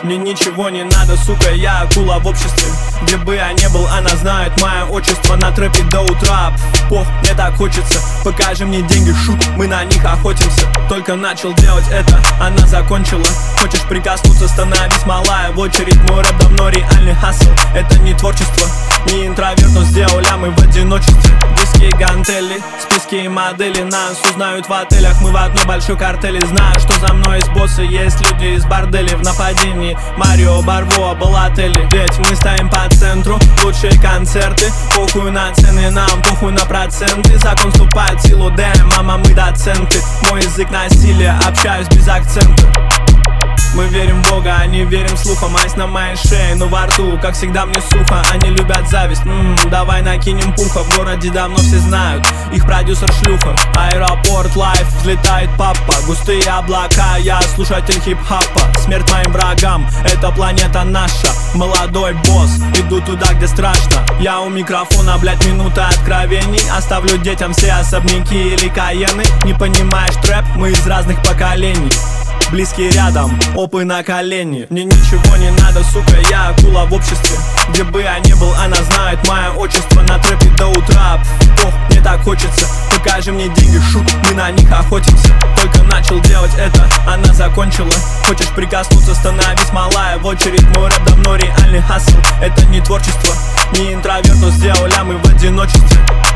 Мне ничего не надо, сука, я акула в обществе. Где бы я не был, она знает мое отчество. На трэпе до утра, пох, мне так хочется. Покажи мне деньги, шут, мы на них охотимся. Только начал делать это, она закончила. Хочешь прикоснуться, становись малая в очередь. Мой рэп давно реальный хасл. Это не творчество, не интроверт, но сделал лямы в одиночестве. Диски, гантели, списки и модели. Нас узнают в отелях, мы в одной большой картели. Знаю, что за мной есть боссы, есть люди из борделей. В нападении Марио Барбоа был отеле. Ведь мы стоим по центру, лучшие концерты. Похуй на цены, нам похуй на проценты. Закон вступает в силу, дэм, мама, мы доценты. Мой язык насилия, общаюсь без акцента. Мы верим в Бога, а не верим слухам. Айс на моей шее, но во рту, как всегда, мне сухо. Они любят зависть, давай накинем пуха. В городе давно все знают, их продюсер шлюха. Аэропорт, лайф, взлетает папа. Густые облака, я слушатель хип-хапа. Смерть моим врагам, эта планета наша. Молодой босс, иду туда, где страшно. Я у микрофона, блять, минута откровений. Оставлю детям все особняки или каены. Не понимаешь трэп, мы из разных поколений. Близкие рядом, опы на колени. Мне ничего не надо, сука, я акула в обществе. Где бы я не был, она знает мое отчество. На трэпе до утра, ох, мне так хочется. Покажи мне деньги, шут, мы на них охотимся. Только начал делать это, она закончила. Хочешь прикоснуться, становись малая в очередь. Мой рэп давно реальный хасл. Это не творчество, не интроверт, но сделал лямы в одиночестве.